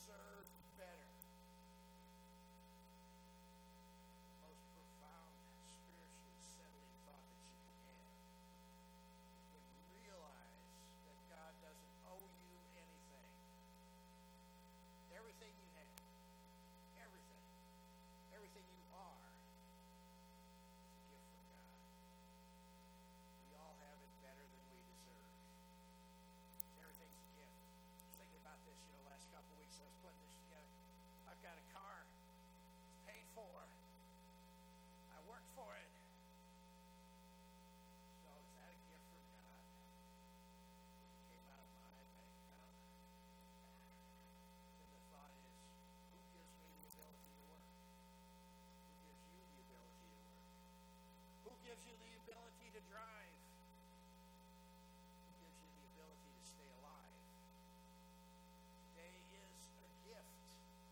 deserve better. The most profound, spiritually settling thought that you can have is when you realize that God doesn't owe you anything. Everything you have, everything you are, is a gift from God. We all have it better than we deserve. Everything's a gift. I was thinking about this, last couple of weeks I was putting this together. I've got a car. It's paid for. I worked for it. So is that a gift from God? It came out of my bank account. Then the thought is, who gives me the ability to work? Who gives you the ability to work? Who gives you the ability to drive? Who gives you the ability to stay alive? Today is a gift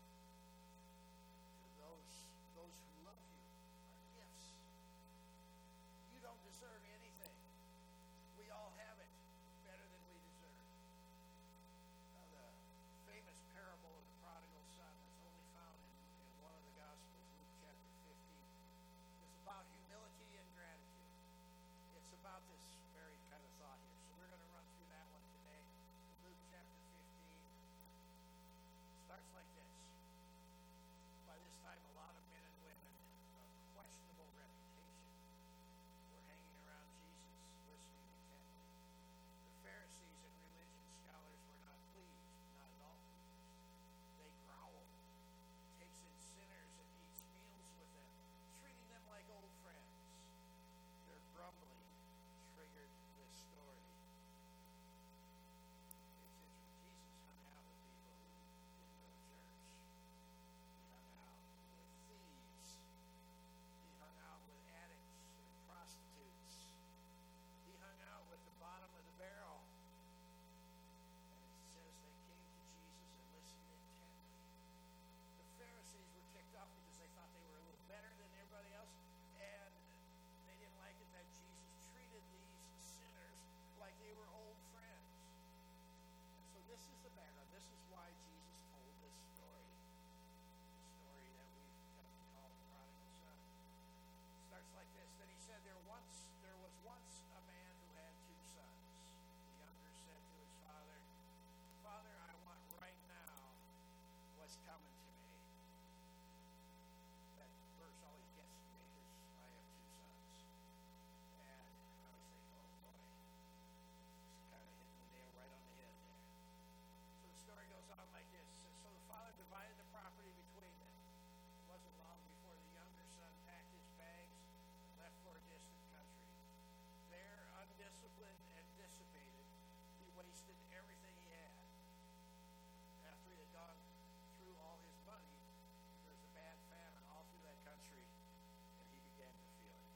to those who love you. Are gifts. You don't deserve anything. We all have it better than we deserve. Now, the famous parable of the prodigal son that's only found in one of the Gospels, Luke chapter 15, is about humility and gratitude. It's about this very kind of thought here. So we're going to run through that one today. Luke chapter 15 starts like this. By this time, a lot of men and women of questionable reputation were hanging around Jesus, listening intently. The Pharisees and religion scholars were not pleased, not at all pleased. They growled, takes in sinners and eats meals with them, treating them like old friends. Their grumbling triggered this story. It's interesting. Jesus hung out with people who didn't go to church. He hung out with thieves. He hung out with addicts and prostitutes. He hung out with the bottom of the barrel. And it says they came to Jesus and listened intently. The Pharisees were ticked off because they thought they were a little better than everybody else, and they didn't like it that Jesus treated these sinners like they were old friends. And so this is the background. This is why Jesus told this story. The story that we've come to call the prodigal son. It starts like this. Then he said, there was once a man who had two sons. The younger said to his father, Father, I want right now what's coming to me. That verse always gets to me because I have two sons. And I always think, oh boy, it's kind of hitting the nail right on the head there. So the story goes on like this. So the father divided the property between them. It wasn't long before the younger son packed his bags and left for a distant country. There, undisciplined and dissipated, he wasted everything he had. After he had gone through all his money, there was a bad famine all through that country, and he began to feel it.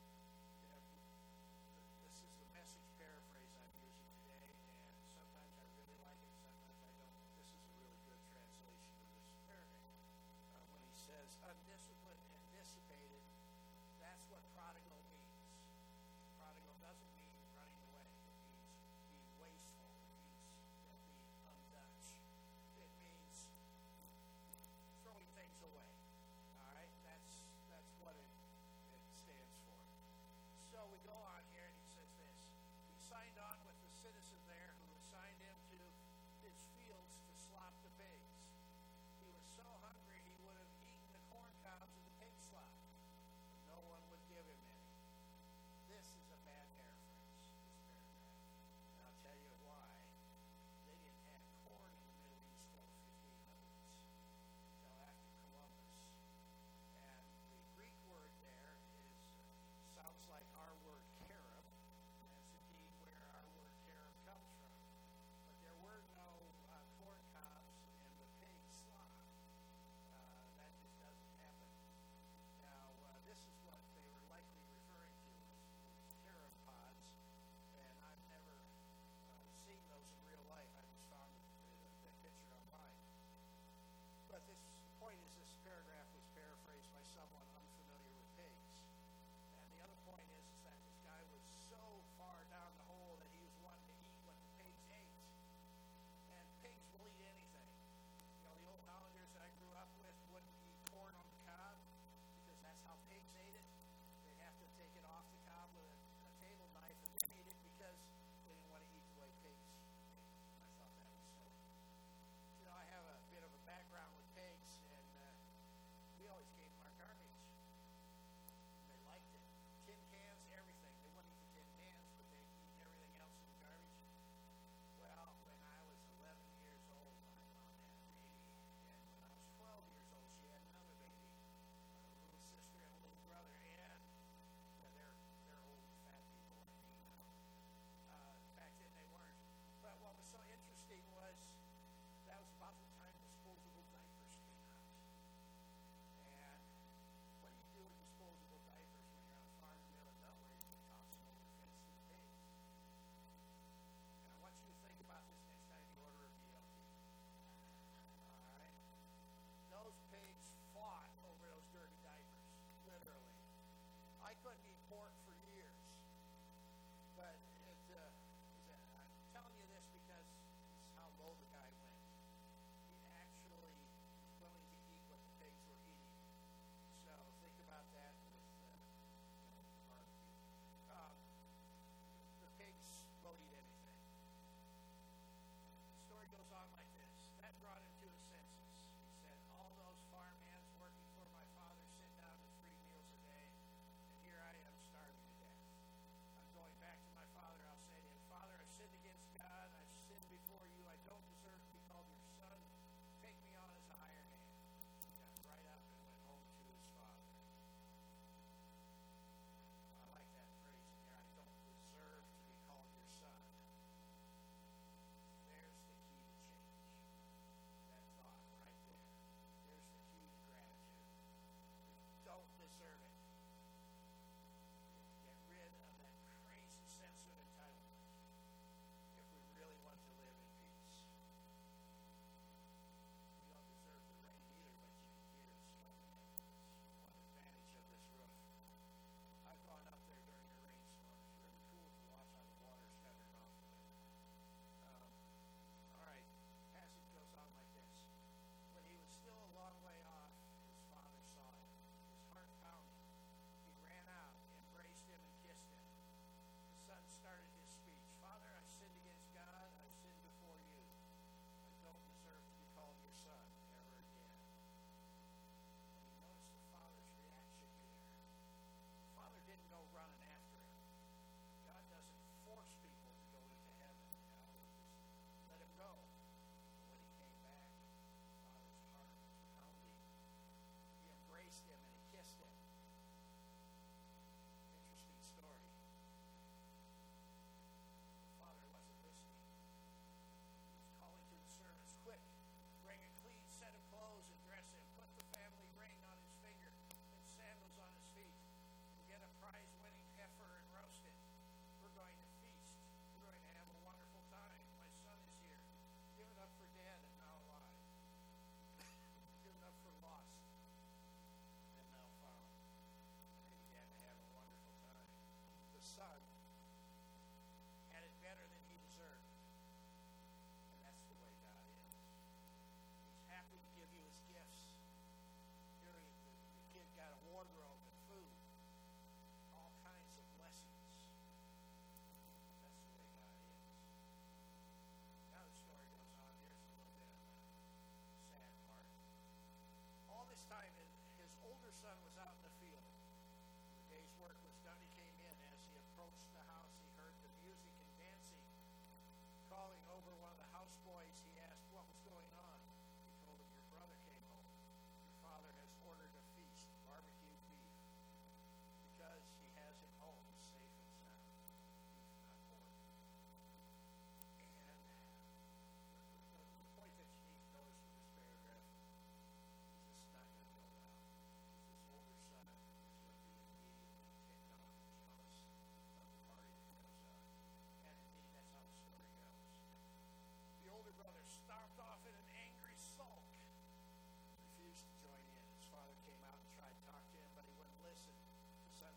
This is the Message paraphrase I'm using today, and sometimes I really like it, sometimes I don't. This is a really good translation of this paragraph. When he says undisciplined and dissipated, that's what prodigal means. Prodigal doesn't mean running away. It means being wasteful. It means being undutch. It means throwing things away. All right? That's what it stands for. So we go on here, and he says this. He signed on with the citizen there who assigned him to his fields to slop the pigs. He was so hungry he would have eaten the corn cobs and the pig slop, but no one would give him any. This is a bad paraphrase, this paragraph. And I'll tell you why. They didn't have corn in the Middle East till the 1500s, until after Columbus. And the Greek word there sounds like our word carob. That's indeed where our word carob comes from. But there were no corn cobs in the pig slop.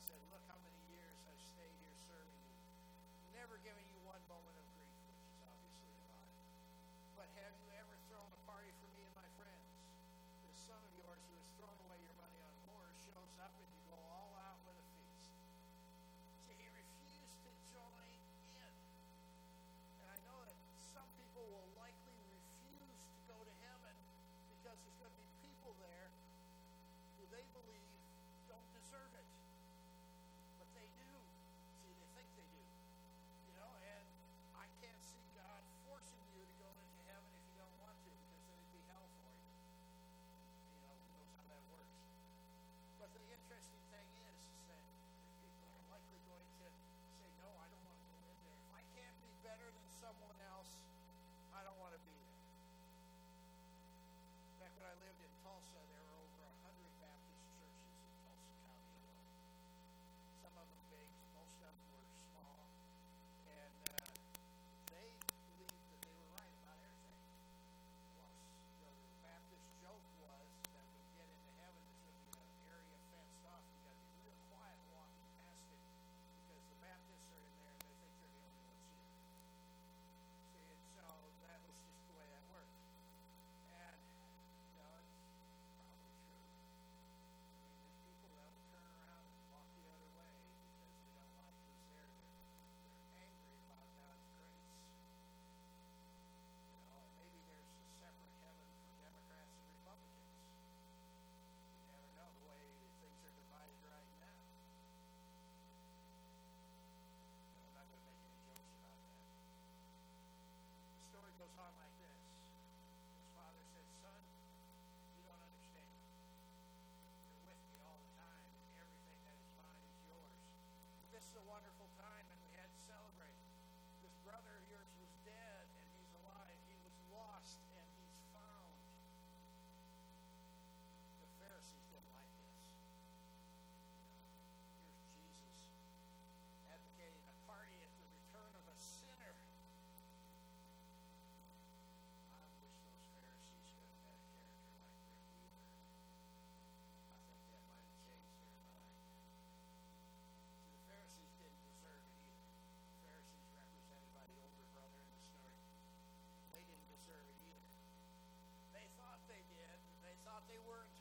said, look how many years I've stayed here serving you. Never given you one moment of grief, which is obviously a lie. But have you ever thrown a party for me and my friends? There's some of yours who has thrown away your money on whores, shows up and you go all out with a feast. See, he refused to join in. And I know that some people will likely refuse to go to heaven because there's going to be people there who they believe don't deserve it. But they do. See, they think they do. You know, and I can't see God forcing you to go into heaven if you don't want to, because then it'd be hell for you. You know, who knows how that works. But the interesting thing is that people are likely going to say, no, I don't want to go in there. If I can't be better than someone else, I don't want to be there. Back when I lived in Tulsa, there were over 100 Baptist churches in Tulsa County alone. Some of them big, most of them were small, and they believed that they were right about everything. Well, the Baptist joke was that when you get into heaven, there's going to be an area fenced off. You got to be real quiet walking past it because the Baptists are in there and they think they're the only ones here. See, and so that was just the way that worked. And you know, it's probably true. I mean, there's people that will turn around and walk the other way because they don't like who's there. They're angry about God's grace. You know, and maybe there's a separate heaven for Democrats and Republicans. You never know the way things are divided right now. You know, I'm not going to make any jokes about that. The story goes on like this. His father said, son, you don't understand. You're with me all the time, and everything that is mine is yours. This is a wonderful time, and we had to celebrate. This brother of yours was dead, and he's alive. He was lost, and he's found. The Pharisees didn't like this. Here's Jesus advocating a party at the return of a sinner. I wish those Pharisees could have had a character like Rick Wheeler. I think that might have changed their mind. See, the Pharisees didn't deserve it either. The Pharisees, represented by the older brother in the story, they didn't deserve it either. They thought they did. They thought they weren't